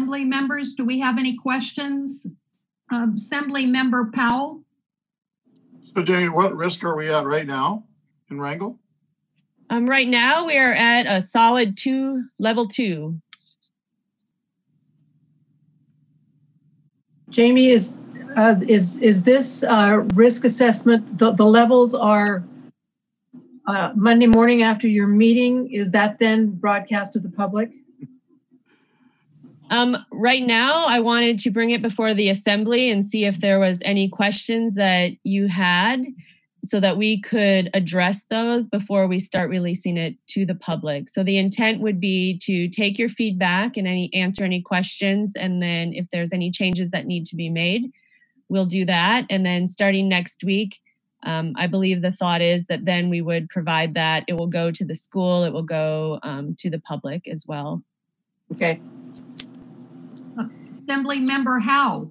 Assembly members, do we have any questions? Assembly Member Powell? So Jane, what risk are we at right now in Wrangell? Right now we are at a solid 2, level 2. Jamie, is this risk assessment, the levels are Monday morning after your meeting? Is that then broadcast to the public? Right now, I wanted to bring it before the assembly and see if there was any questions that you had so that we could address those before we start releasing it to the public. So the intent would be to take your feedback and answer any questions. And then if there's any changes that need to be made, we'll do that. And then starting next week, I believe the thought is that then we would provide that. It will go to the school. It will go to the public as well. Okay. Assembly Member Howe.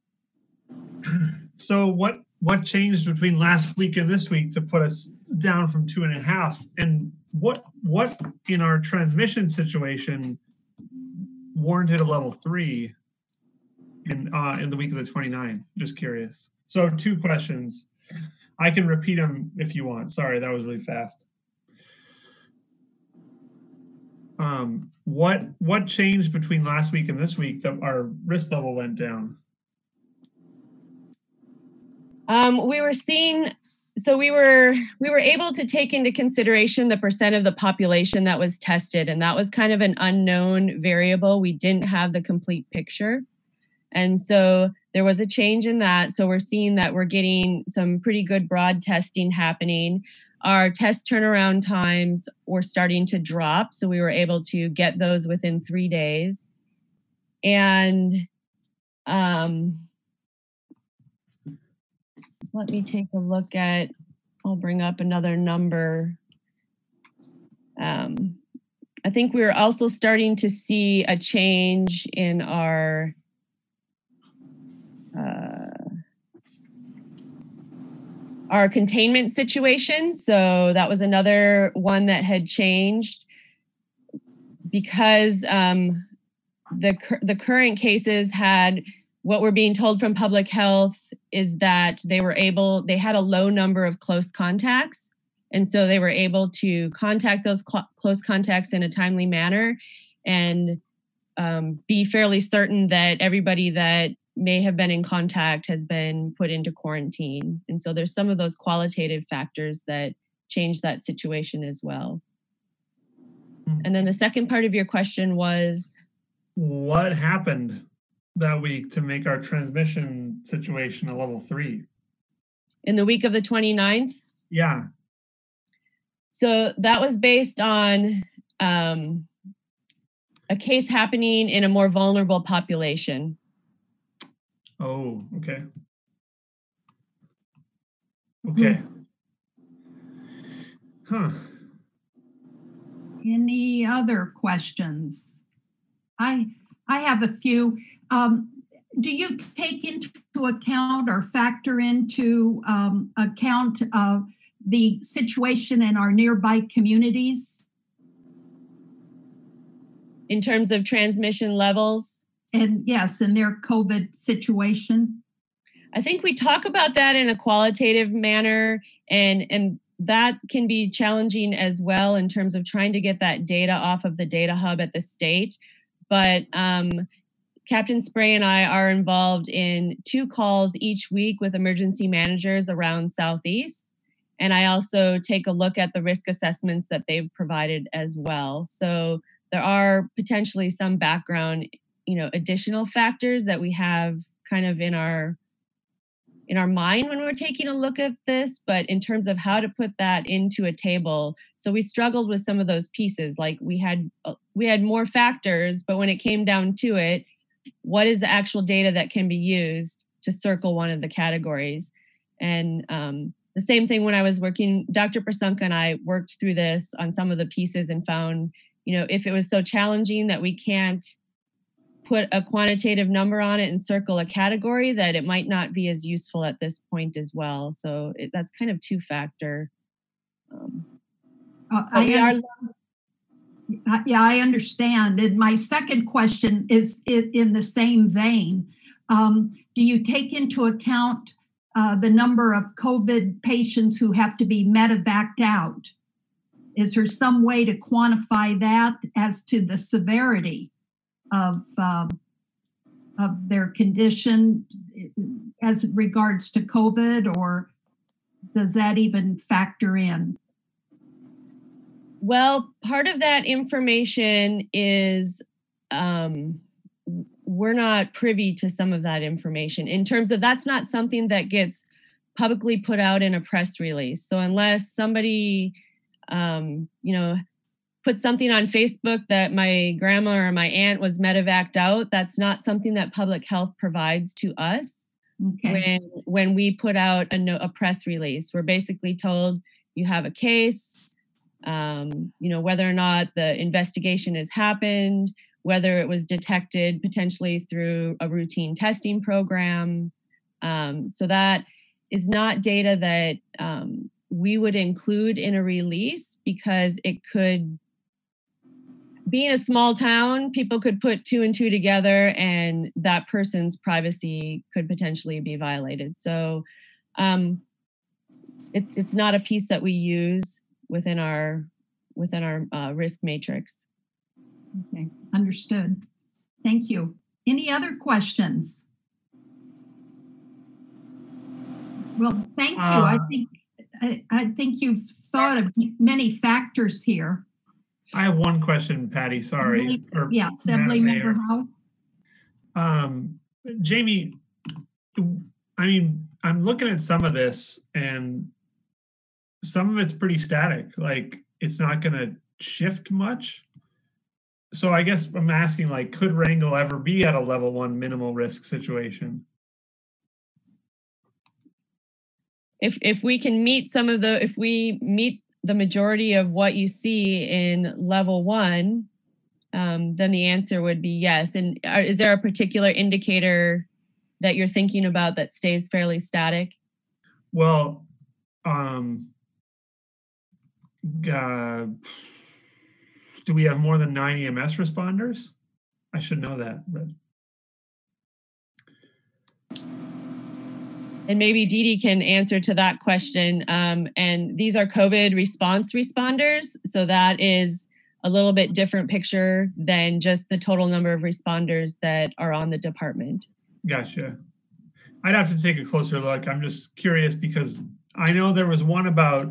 So what changed between last week and this week to put us down from 2.5? And what in our transmission situation warranted a level 3 in the week of the 29th? Just curious. So 2 questions. I can repeat them if you want. Sorry, that was really fast. What changed between last week and this week that our risk level went down? We were seeing, so we were able to take into consideration the percent of the population that was tested, and that was kind of an unknown variable. We didn't have the complete picture. And so there was a change in that. So we're seeing that we're getting some pretty good broad testing happening. Our test turnaround times were starting to drop. So we were able to get those within 3 days. And let me take a look at, I'll bring up another number. I think we're also starting to see a change in our containment situation. So that was another one that had changed because the current cases had, what we're being told from public health is that they had a low number of close contacts. And so they were able to contact those close contacts in a timely manner and be fairly certain that everybody that may have been in contact has been put into quarantine. And so there's some of those qualitative factors that change that situation as well. And then the second part of your question was? What happened that week to make our transmission situation a level 3? In the week of the 29th? Yeah. So that was based on a case happening in a more vulnerable population. Oh, okay. Okay. Huh. Any other questions? I have a few. Do you take into account or factor into account the situation in our nearby communities? In terms of transmission levels? And yes, in their COVID situation? I think we talk about that in a qualitative manner, and that can be challenging as well in terms of trying to get that data off of the data hub at the state. But Captain Spray and I are involved in 2 calls each week with emergency managers around Southeast. And I also take a look at the risk assessments that they've provided as well. So there are potentially some background, additional factors that we have kind of in our mind when we're taking a look at this, but in terms of how to put that into a table. So we struggled with some of those pieces. Like we had more factors, but when it came down to it, what is the actual data that can be used to circle one of the categories? And the same thing when I was working, Dr. Prasunka and I worked through this on some of the pieces and found, if it was so challenging that we can't put a quantitative number on it and circle a category, that it might not be as useful at this point as well. So that's kind of 2-factor. Yeah, I understand. And my second question is in the same vein. Do you take into account the number of COVID patients who have to be medevaced out? Is there some way to quantify that as to the severity of their condition as it regards to COVID, or does that even factor in? Well, part of that information is we're not privy to some of that information in terms of that's not something that gets publicly put out in a press release. So unless somebody, put something on Facebook that my grandma or my aunt was medevaced out, that's not something that public health provides to us. Okay. When we put out a press release, we're basically told you have a case. Whether or not the investigation has happened, whether it was detected potentially through a routine testing program. So that is not data that we would include in a release because it could, being a small town, people could put two and two together and that person's privacy could potentially be violated. So it's not a piece that we use within our risk matrix. Okay, understood. Thank you. Any other questions? Well, thank you. I think you've thought of many factors here. I have one question, Patty. Sorry. Assembly Member Howe. Jamie, I mean, I'm looking at some of this and some of it's pretty static. Like it's not going to shift much. So I guess I'm asking, like, could Wrangell ever be at a level 1 minimal risk situation? If we can meet if we meet the majority of what you see in level 1, then the answer would be yes. And is there a particular indicator that you're thinking about that stays fairly static? Well, do we have more than 9 EMS responders? I should know that, but. And maybe Dee Dee can answer to that question. And these are COVID response responders. So that is a little bit different picture than just the total number of responders that are on the department. Gotcha. I'd have to take a closer look. I'm just curious because I know there was one about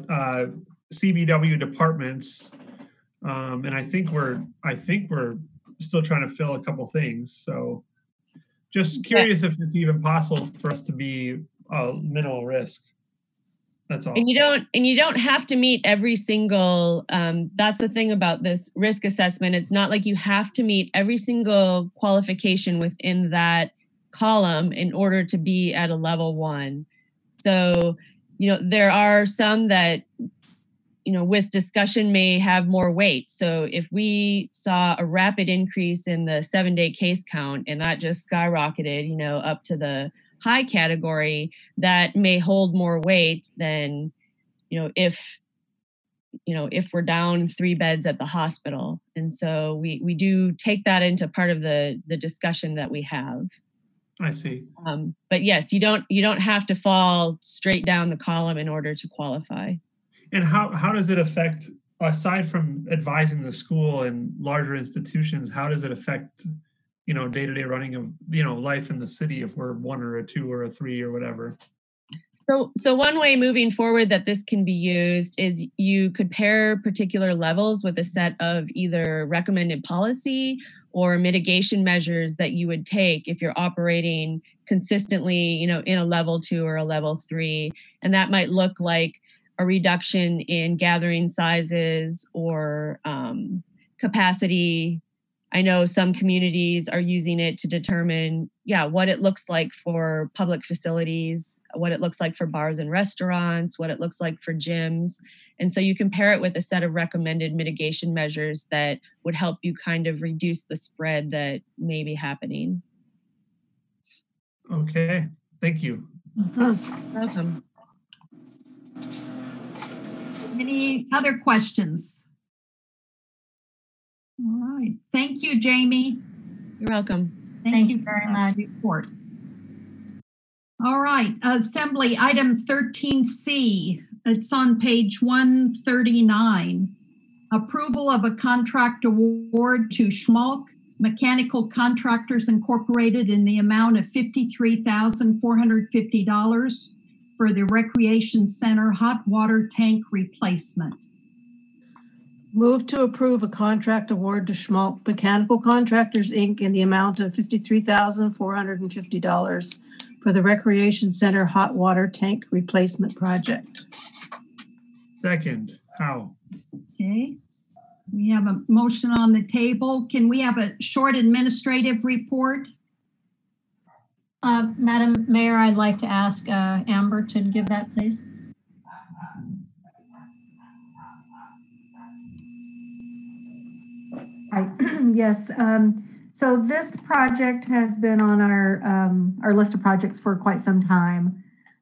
CBW departments. And I think we're still trying to fill a couple things. So just curious if it's even possible for us to be minimal risk. That's all. And you don't have to meet every single, that's the thing about this risk assessment. It's not like you have to meet every single qualification within that column in order to be at a level 1. So, there are some that, with discussion may have more weight. So if we saw a rapid increase in the 7-day case count and that just skyrocketed, up to the high category, that may hold more weight than, if we're down 3 beds at the hospital. And so we do take that into part of the discussion that we have. I see. But yes, you don't have to fall straight down the column in order to qualify. And how does it affect, aside from advising the school and larger institutions, how does it affect, day-to-day running of, life in the city if we're 1 or a 2 or a 3 or whatever? So one way moving forward that this can be used is you could pair particular levels with a set of either recommended policy or mitigation measures that you would take if you're operating consistently, in a level 2 or a level 3. And that might look like a reduction in gathering sizes or capacity. I know some communities are using it to determine, what it looks like for public facilities, what it looks like for bars and restaurants, what it looks like for gyms. And so you compare it with a set of recommended mitigation measures that would help you kind of reduce the spread that may be happening. Okay, thank you. Awesome. Any other questions? All right. Thank you, Jamie. You're welcome. Thank you very much. Report. All right. Assembly item 13C. It's on page 139. Approval of a contract award to Schmalk Mechanical Contractors Incorporated in the amount of $53,450 for the Recreation Center hot water tank replacement. Move to approve a contract award to Schmalk Mechanical Contractors, Inc. in the amount of $53,450 for the Recreation Center hot water tank replacement project. Second, Howe. Okay. We have a motion on the table. Can we have a short administrative report? Madam Mayor, I'd like to ask Amber to give that, please. Right. Yes. So this project has been on our list of projects for quite some time.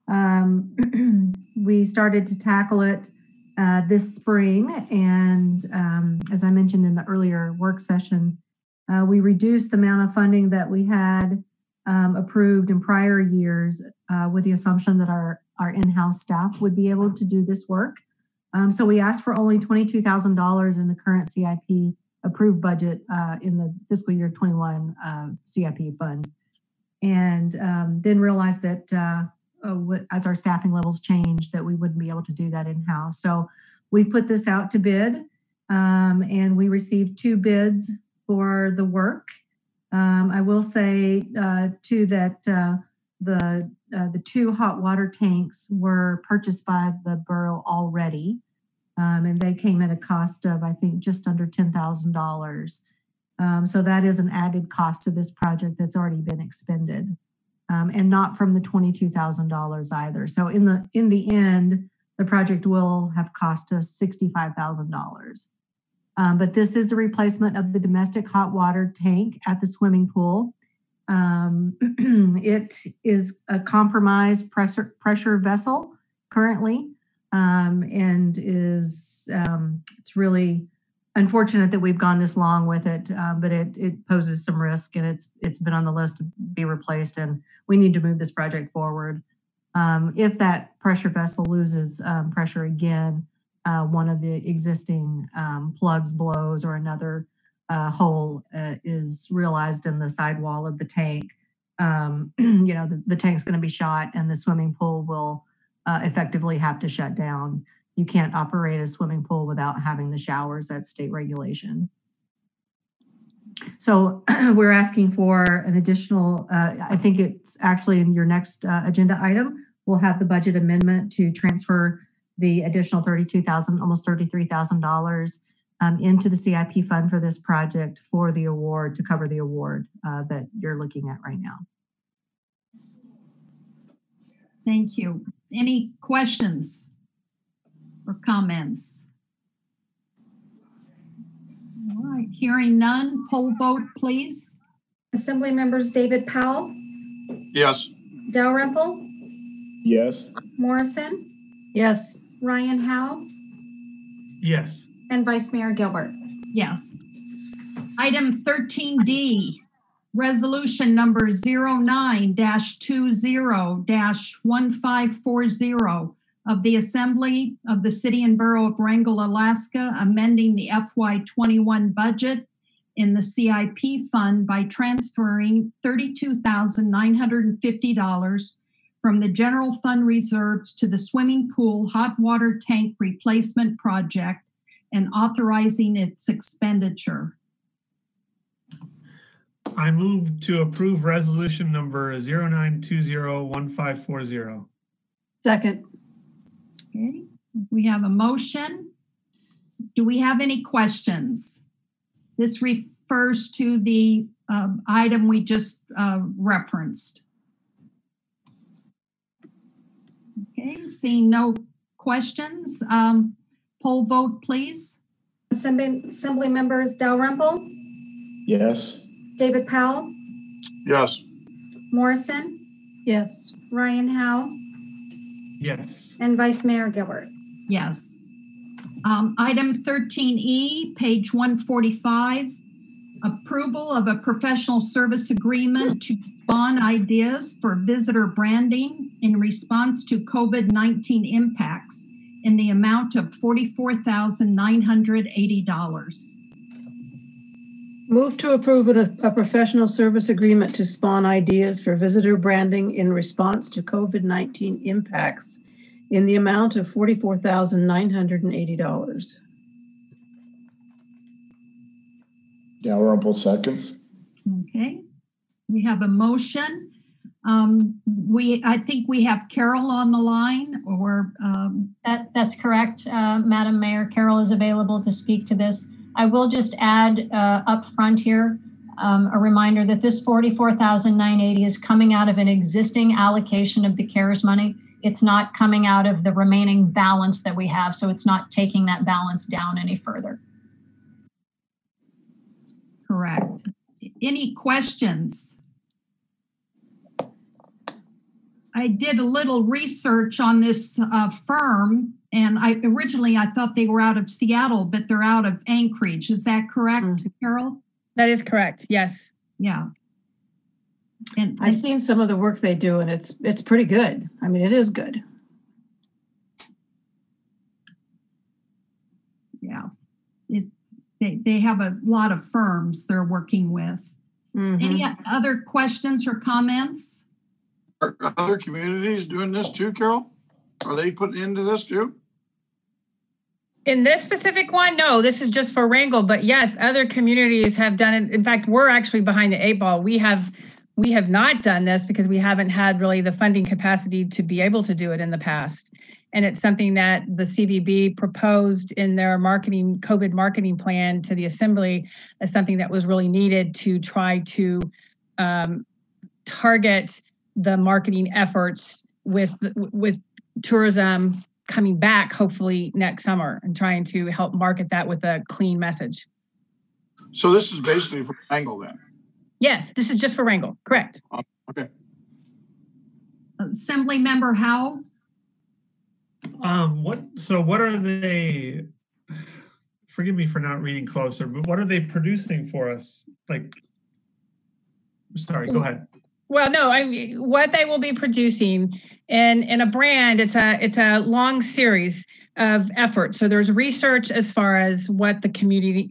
We started to tackle it this spring, and as I mentioned in the earlier work session, we reduced the amount of funding that we had approved in prior years with the assumption that our in-house staff would be able to do this work. So we asked for only $22,000 in the current CIP approved budget in the fiscal year 21 CIP fund, and then realized that as our staffing levels changed, that we wouldn't be able to do that in-house. So we put this out to bid, and we received 2 bids for the work. I will say too that the 2 hot water tanks were purchased by the borough already. And they came at a cost of, I think, just under $10,000. So that is an added cost to this project that's already been expended, and not from the $22,000 either. So in the end, the project will have cost us $65,000. But this is the replacement of the domestic hot water tank at the swimming pool. It is a compromised pressure vessel currently. And is it's really unfortunate that we've gone this long with it, but it poses some risk, and it's been on the list to be replaced, and we need to move this project forward. If that pressure vessel loses pressure again, one of the existing plugs blows or another hole is realized in the sidewall of the tank, the tank's going to be shot, and the swimming pool will effectively have to shut down. You can't operate a swimming pool without having the showers. That's state regulation. So we're asking for an additional, I think it's actually in your next agenda item, we'll have the budget amendment to transfer the additional $32,000, almost $33,000 into the CIP fund for this project for the award, to cover the award that you're looking at right now. Thank you. Any questions or comments? All right, hearing none, poll vote, please. Assembly members David Powell, Yes. Dalrymple, Yes. Morrison, Yes. Ryan Howe, Yes. and Vice Mayor Gilbert. Yes. Item 13D, resolution number 09-20-1540 of the Assembly of the City and Borough of Wrangell, Alaska, amending the FY21 budget in the CIP fund by transferring $32,950 from the general fund reserves to the swimming pool hot water tank replacement project and authorizing its expenditure. I move to approve resolution number 09201540. Second. Okay, we have a motion. Do we have any questions? This refers to the item we just referenced. Okay, seeing no questions, poll vote, please. Assembly members Dalrymple, Yes. David Powell, Yes. Morrison, Yes. Ryan Howe, Yes. and Vice Mayor Gilbert. Yes. Item 13E, page 145, approval of a professional service agreement to spawn ideas for visitor branding in response to COVID-19 impacts in the amount of $44,980. Move to approve a professional service agreement to spawn ideas for visitor branding in response to COVID-19 impacts in the amount of $44,980. Dalrymple seconds. Okay, we have a motion. I think we have Carol on the line, or That's correct, Madam Mayor. Carol is available to speak to this. I will just add up front here a reminder that this $44,980 is coming out of an existing allocation of the CARES money. It's not coming out of the remaining balance that we have, so it's not taking that balance down any further. correct. Any questions? I did a little research on this firm, and originally I thought they were out of Seattle, but they're out of Anchorage. Is that correct, Carol? That is correct. Yes. Yeah. And I've seen some of the work they do, and it's pretty good. I mean, it is good. Yeah, they have a lot of firms they're working with. Mhm. Any other questions or comments? Are other communities doing this too, Carol? Are they putting into this too? In this specific one, no, this is just for Wrangell, but yes, other communities have done it. In fact, we're actually behind the 8 ball. We have not done this because we haven't had really the funding capacity to be able to do it in the past. And it's something that the CVB proposed in their COVID marketing plan to the Assembly as something that was really needed to try to target the marketing efforts with tourism coming back hopefully next summer, and trying to help market that with a clean message. So this is basically for Wrangell then? Yes, this is just for Wrangell, correct. Okay. Assembly Member Howe? What are they, forgive me for not reading closer, but what are they producing for us? Sorry, go ahead. Well, no, I mean, what they will be producing in a brand, it's a long series of efforts. So there's research as far as what the community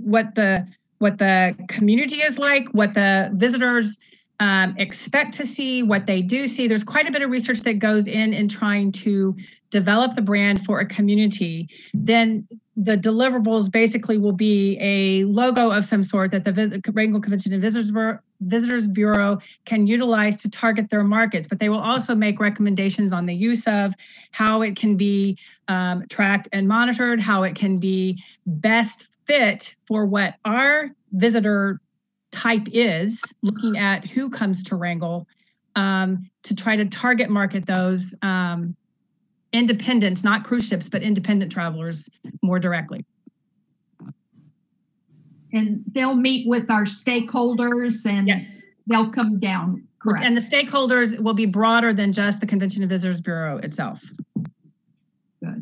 is like, what the visitors expect to see, what they do see. There's quite a bit of research that goes in trying to develop the brand for a community. Then the deliverables basically will be a logo of some sort that the Wrangell Convention and Visitors Bureau can utilize to target their markets, but they will also make recommendations on the use of, how it can be tracked and monitored, how it can be best fit for what our visitor type is, looking at who comes to Wrangell, to try to target market those independents, not cruise ships, but independent travelers more directly. And they'll meet with our stakeholders and Yes. they'll come down, correct? And the stakeholders will be broader than just the Convention and Visitors Bureau itself. Good.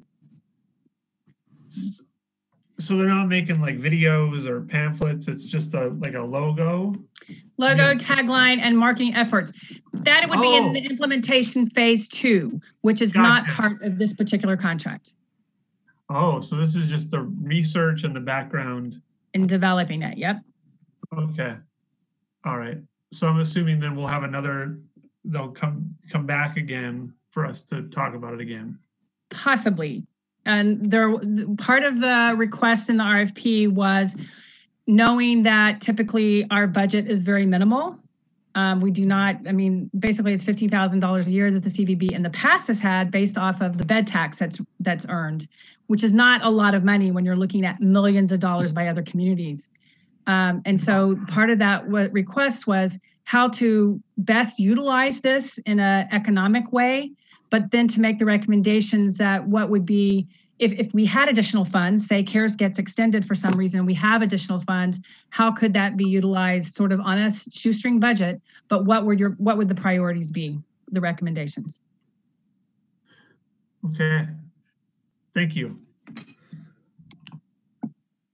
So they're not making like videos or pamphlets. It's just like a logo. Logo, Yeah. tagline, and marketing efforts. That would be in the implementation phase 2, which is not Gotcha. part of this particular contract, Oh, so this is just the research and the background. in developing it. Yep. Okay. All right. So I'm assuming then we'll have they'll come back again for us to talk about it again. Possibly. And part of the request in the RFP was knowing that typically our budget is very minimal. We do not, basically it's $15,000 a year that the CVB in the past has had based off of the bed tax that's earned, which is not a lot of money when you're looking at millions of dollars by other communities. And so part of that request was how to best utilize this in an economic way, but then to make the recommendations that what would be, if we had additional funds, say CARES gets extended for some reason, we have additional funds, how could that be utilized sort of on a shoestring budget, but what would the priorities be, the recommendations? Okay. Thank you.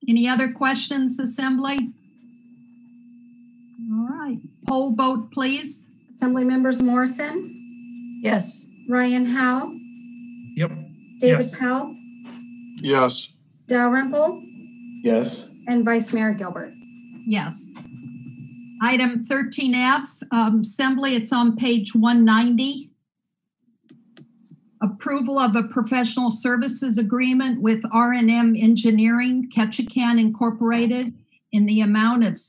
Any other questions, Assembly? All right, poll vote, please. Assembly members Morrison, Yes. Ryan Howe, Yep. David Yes. Powell, Yes. Dalrymple, Yes. and Vice Mayor Gilbert. Yes. Item 13F, Assembly, it's on page 190. Approval of a professional services agreement with R&M Engineering, Ketchikan Incorporated, in the amount of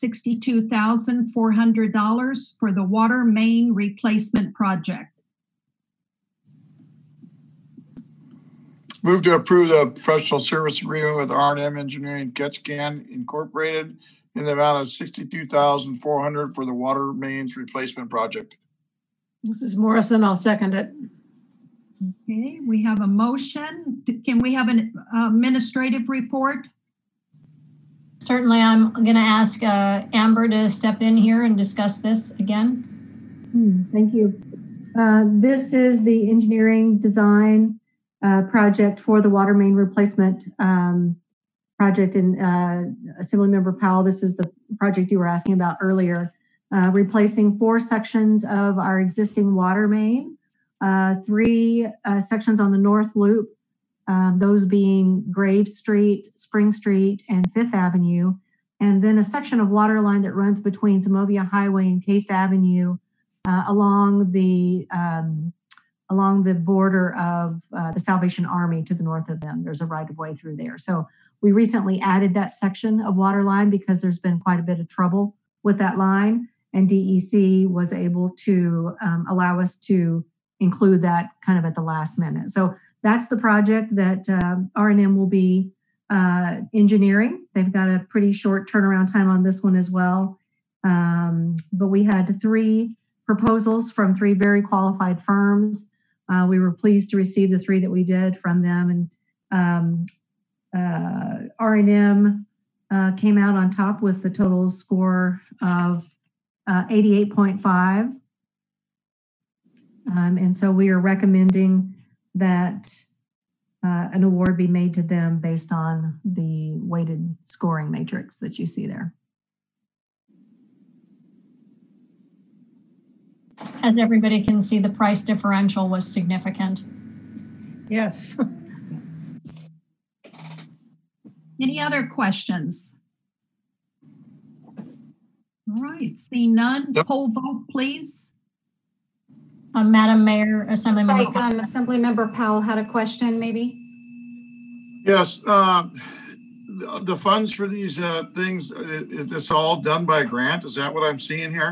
$62,400 for the water main replacement project. Move to approve the professional service agreement with R&M Engineering Ketchikan Incorporated in the amount of $62,400 for the water mains replacement project. This is Morrison. I'll second it. Okay, we have a motion. Can we have an administrative report? Certainly, I'm going to ask Amber to step in here and discuss this again. Thank you. This is the engineering design project for the water main replacement project. And Assemblymember Powell, this is the project you were asking about earlier, replacing 4 sections of our existing water main, 3 sections on the North Loop, those being Grave Street, Spring Street, and 5th Avenue, and then a section of water line that runs between Zemovia Highway and Case Avenue along the border of the Salvation Army to the north of them. There's a right-of-way through there. So we recently added that section of water line because there's been quite a bit of trouble with that line, and DEC was able to allow us to include that kind of at the last minute. So that's the project that R&M will be engineering. They've got a pretty short turnaround time on this one as well. But we had 3 proposals from 3 very qualified firms. We were pleased to receive the 3 that we did from them. And R&M came out on top with the total score of 88.5. And so we are recommending that an award be made to them based on the weighted scoring matrix that you see there. As everybody can see, the price differential was significant. Yes. Any other questions? All right, seeing none, poll vote, please. Madam Mayor, Assemblymember. Assemblymember Powell had a question, maybe? Yes. The funds for these things, it's all done by grant. Is that what I'm seeing here?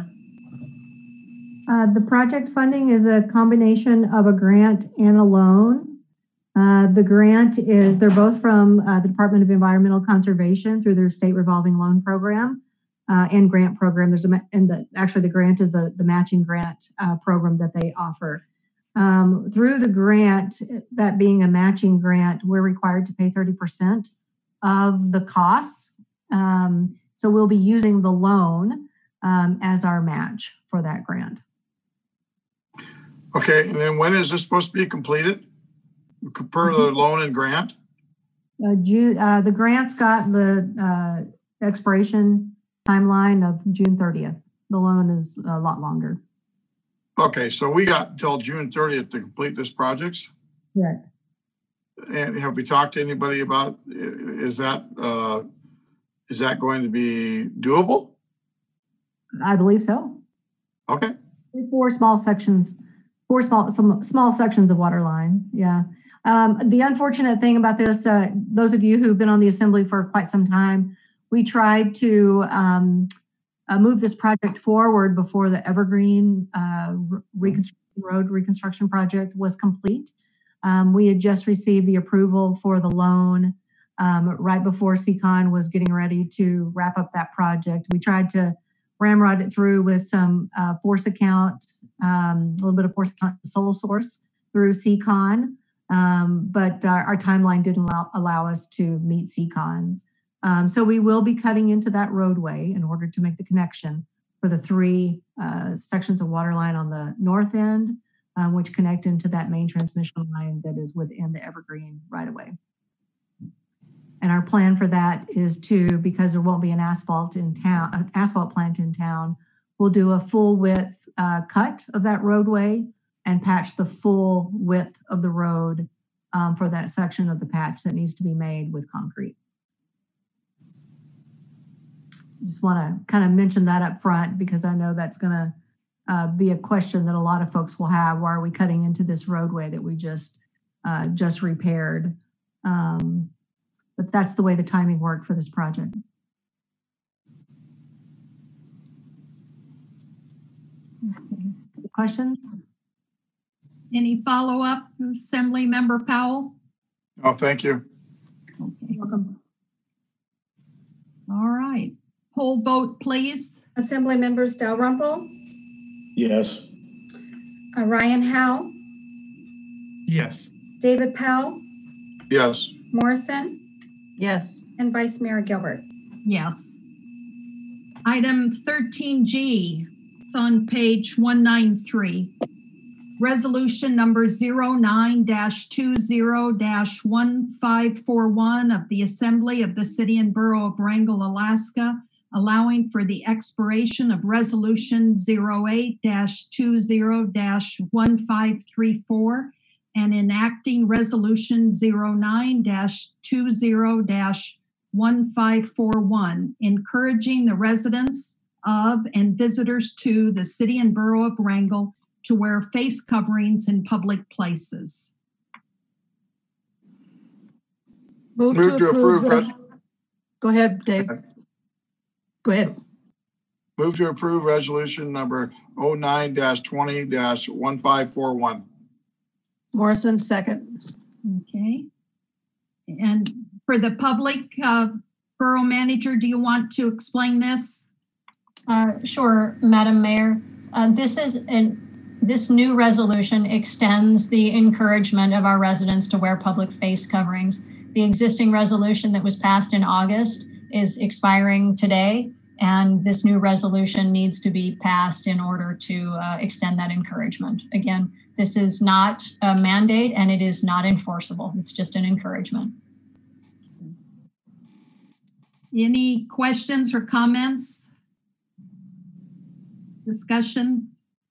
The project funding is a combination of a grant and a loan. The grant is, they're both from the Department of Environmental Conservation through their state revolving loan program and grant program. Actually the grant is the matching grant program that they offer. Through the grant, that being a matching grant, we're required to pay 30% of the costs. So we'll be using the loan as our match for that grant. Okay, and then when is this supposed to be completed? Per the loan and grant? The grant's got the expiration timeline of June 30th. The loan is a lot longer. Okay, so we got until June 30th to complete this project? Correct. And have we talked to anybody about, is that going to be doable? I believe so. Okay. 4 small sections, some small sections of water line. Yeah. The unfortunate thing about this, those of you who've been on the assembly for quite some time, we tried to move this project forward before the Evergreen Road reconstruction project was complete. We had just received the approval for the loan right before CCON was getting ready to wrap up that project. We tried to ramrod it through with some force account, a little bit of force account sole source through CCON, but our timeline didn't allow us to meet CCONs. So we will be cutting into that roadway in order to make the connection for the 3 sections of water line on the north end, which connect into that main transmission line that is within the Evergreen right-of-way. And our plan for that is to, because there won't be an asphalt plant in town, we'll do a full width cut of that roadway and patch the full width of the road for that section of the patch that needs to be made with concrete. Just want to kind of mention that up front because I know that's going to be a question that a lot of folks will have. Why are we cutting into this roadway that we just repaired? But that's the way the timing worked for this project. Questions? Any follow-up, Assembly Member Powell? No, thank you. Okay. Welcome. All right. Poll vote, please. Assembly members Dalrymple, Yes. Ryan Howe, Yes. David Powell, Yes. Morrison, Yes. and Vice Mayor Gilbert. Yes. Item 13G, it's on page 193. Resolution number 09-20-1541 of the Assembly of the City and Borough of Wrangell, Alaska, allowing for the expiration of Resolution 08-20-1534 and enacting Resolution 09-20-1541, encouraging the residents of and visitors to the City and Borough of Wrangell to wear face coverings in public places. Move to approve. Go ahead, Dave. Go ahead. Move to approve resolution number 09-20-1541. Morrison, second. Okay. And for the public, Borough Manager, do you want to explain this? Sure, Madam Mayor. This new resolution extends the encouragement of our residents to wear public face coverings. The existing resolution that was passed in August is expiring today, and this new resolution needs to be passed in order to extend that encouragement. Again, this is not a mandate and it is not enforceable. It's just an encouragement. Any questions or comments? Discussion?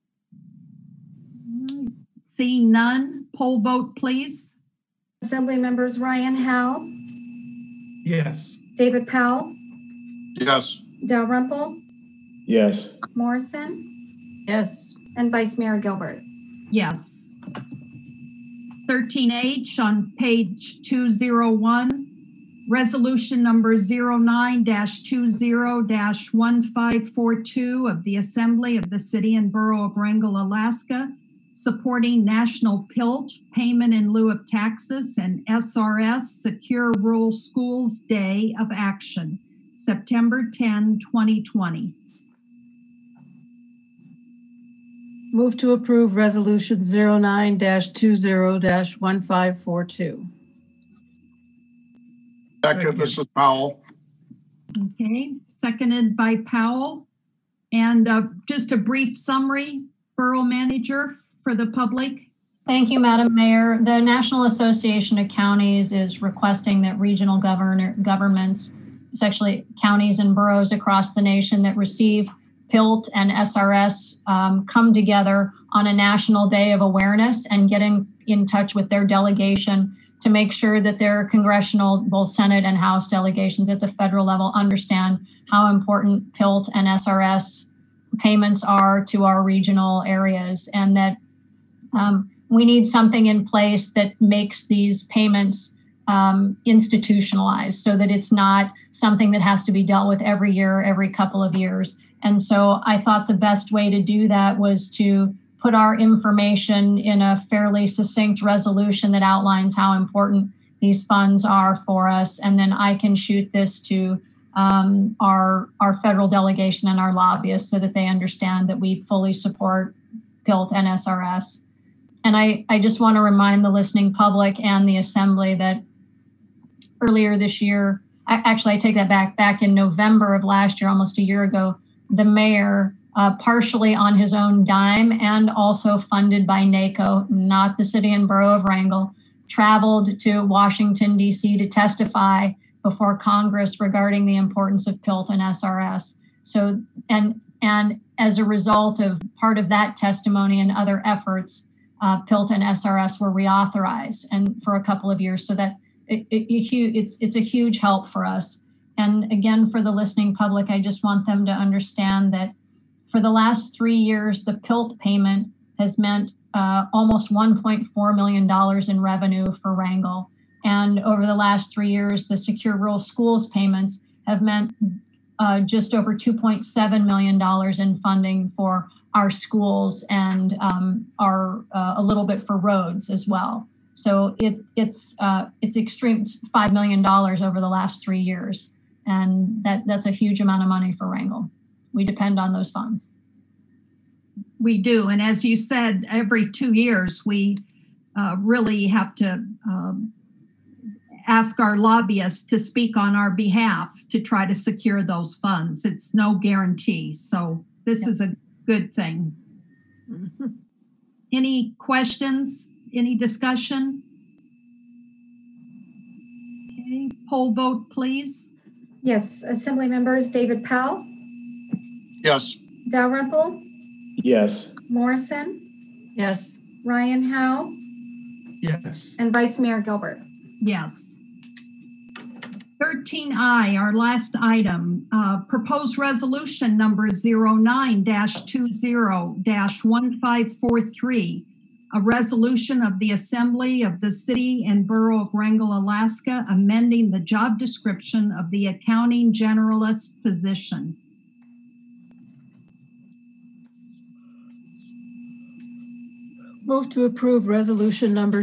Seeing none, poll vote, please. Assembly members Ryan Howe, Yes. David Powell, Yes. Dalrymple, Yes. Morrison, Yes. and Vice Mayor Gilbert. Yes. 13H on page 201, resolution number 09-20-1542 of the Assembly of the City and Borough of Wrangell, Alaska, supporting National PILT, Payment in Lieu of Taxes, and SRS, Secure Rural Schools Day of Action, September 10, 2020. Move to approve resolution 09-20-1542. Second, this is Powell. Okay, seconded by Powell. And just a brief summary, Borough Manager, for the public. Thank you, Madam Mayor. The National Association of Counties is requesting that regional governments, it's actually counties and boroughs across the nation that receive PILT and SRS, come together on a national day of awareness and get in touch with their delegation to make sure that their congressional, both Senate and House delegations at the federal level, understand how important PILT and SRS payments are to our regional areas, and that we need something in place that makes these payments institutionalized so that it's not something that has to be dealt with every year, every couple of years. And so I thought the best way to do that was to put our information in a fairly succinct resolution that outlines how important these funds are for us. And then I can shoot this to our federal delegation and our lobbyists so that they understand that we fully support PILT and SRS. And I just want to remind the listening public and the Assembly that earlier this year, actually I take that back in November of last year, almost a year ago, the mayor, partially on his own dime and also funded by NACO, not the City and Borough of Wrangell, traveled to Washington, D.C. to testify before Congress regarding the importance of PILT and SRS. So, and as a result of part of that testimony and other efforts, PILT and SRS were reauthorized and for a couple of years. So that it's a huge help for us. And again, for the listening public, I just want them to understand that for the last 3 years, the PILT payment has meant almost $1.4 million in revenue for Wrangell. And over the last 3 years, the Secure Rural Schools payments have meant just over $2.7 million in funding for our schools and a little bit for roads as well. So it's extreme, $5 million over the last 3 years. And that's a huge amount of money for Wrangell. We depend on those funds. We do. And as you said, every 2 years, we really have to ask our lobbyists to speak on our behalf to try to secure those funds. It's no guarantee. So this is a good thing. Mm-hmm. Any questions? Any discussion? Okay, poll vote, please. Yes. Assembly members David Powell, Yes. Dalrymple, Yes. Morrison, Yes. Ryan Howe, Yes. and Vice Mayor Gilbert. Yes. 13I, our last item, proposed resolution number 09-20-1543, a resolution of the Assembly of the City and Borough of Wrangell, Alaska, amending the job description of the accounting generalist position. Move to approve resolution number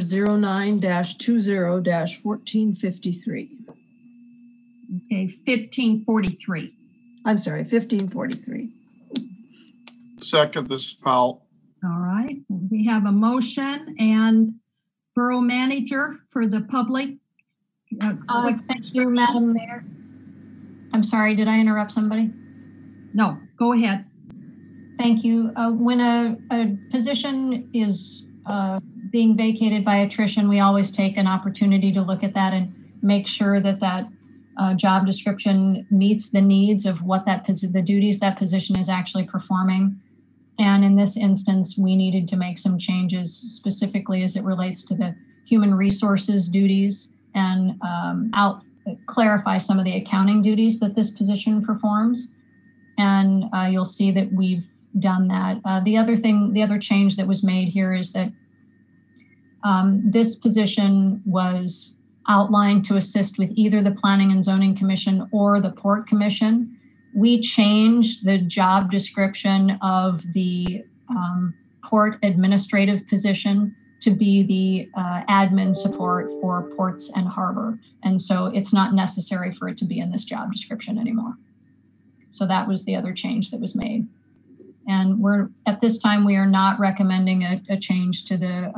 09-20-1453. Okay, 1543. I'm sorry, 1543. Second, this is Powell. All right, we have a motion, and Borough Manager for the public. Thank you, Madam Mayor. I'm sorry, did I interrupt somebody? No, go ahead. Thank you. When a position is being vacated by attrition, we always take an opportunity to look at that and make sure that that job description meets the needs of what the duties that position is actually performing. And in this instance, we needed to make some changes specifically as it relates to the human resources duties and clarify some of the accounting duties that this position performs. And you'll see that we've done that. The other change that was made here is that this position was outlined to assist with either the Planning and Zoning Commission or the Port Commission. We changed the job description of the port administrative position to be the admin support for ports and harbor. And so it's not necessary for it to be in this job description anymore. So that was the other change that was made. And at this time, we are not recommending a change to the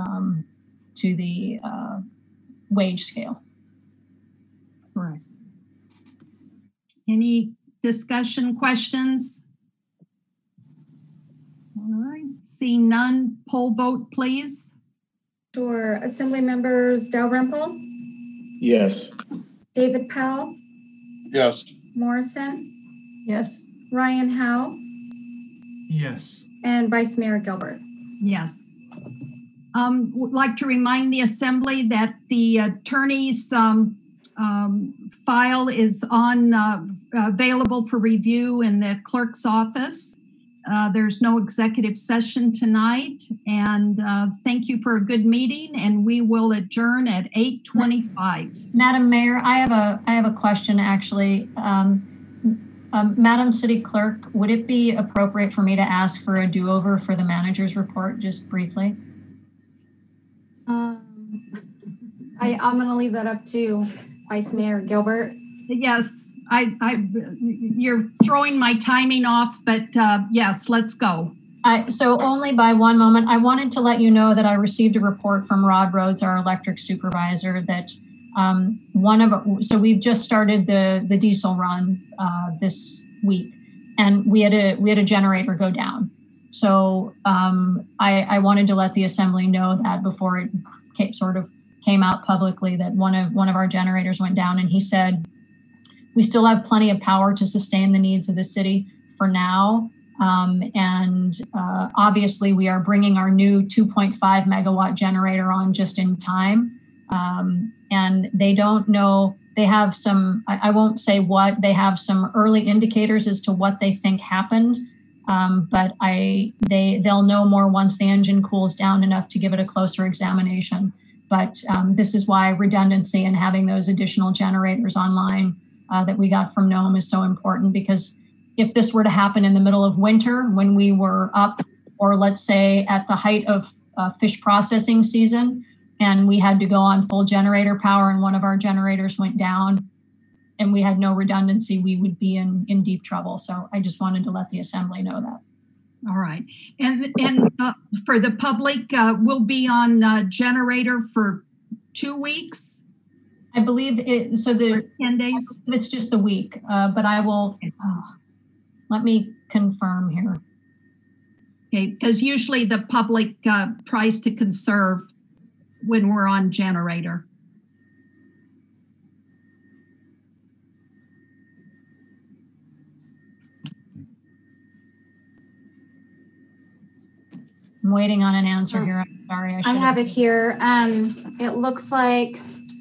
wage scale. Correct. Any discussion, questions? All right, seeing none, poll vote, please. Sure. Assembly members Dalrymple, Yes. David Powell, Yes. Morrison, Yes. Ryan Howe, Yes. and Vice Mayor Gilbert. Yes. Would like to remind the Assembly that the attorney's file is available for review in the clerk's office. There's no executive session tonight, and thank you for a good meeting, and we will adjourn at 8:25. Madam Mayor, I have a question actually. Madam City Clerk, would it be appropriate for me to ask for a do-over for the manager's report, just briefly? I'm going to leave that up to Vice Mayor Gilbert. Yes, you're throwing my timing off, but yes, let's go. So only by one moment, I wanted to let you know that I received a report from Rod Rhodes, our electric supervisor, that so we've just started the diesel run this week, and we had a generator go down. So I wanted to let the Assembly know that before it came out publicly that one of our generators went down, and he said we still have plenty of power to sustain the needs of the city for now. Obviously, we are bringing our new 2.5 megawatt generator on just in time. And they don't know, they have some, I won't say what, they have some early indicators as to what they think happened. But they'll know more once the engine cools down enough to give it a closer examination. But this is why redundancy and having those additional generators online that we got from NOAA is so important, because if this were to happen in the middle of winter when we were up, or let's say at the height of fish processing season, and we had to go on full generator power and one of our generators went down and we had no redundancy, we would be in deep trouble. So I just wanted to let the assembly know that. All right. And for the public, we'll be on generator for 2 weeks? I believe it, so the 10 days? It's just a week, but I will, let me confirm here. Okay, because usually the public tries to conserve when we're on generator. I'm waiting on an answer here. I'm sorry. I have it here. It looks like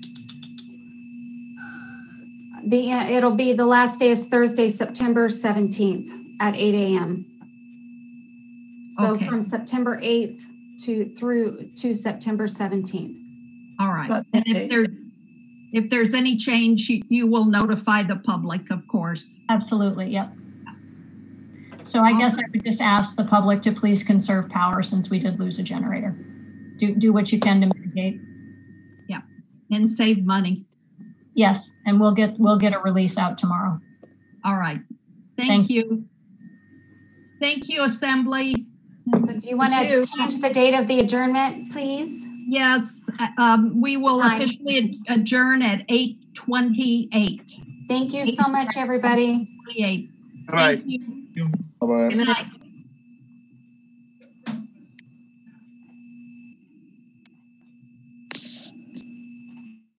it'll be the last day is Thursday, September 17th at 8 a.m. So Okay. from September 8th to September 17th. All right. And if there's any change, you will notify the public, of course. Absolutely. Yep. So I guess I would just ask the public to please conserve power since we did lose a generator. Do what you can to mitigate. Yeah. And save money. Yes. And we'll get a release out tomorrow. All right. Thank you. Thank you, Assembly. So do you want to change the date of the adjournment, please? Yes, we will officially adjourn at 8:28. Thank you so much, everybody. 28. All right. Thank you. Bye-bye. Good night.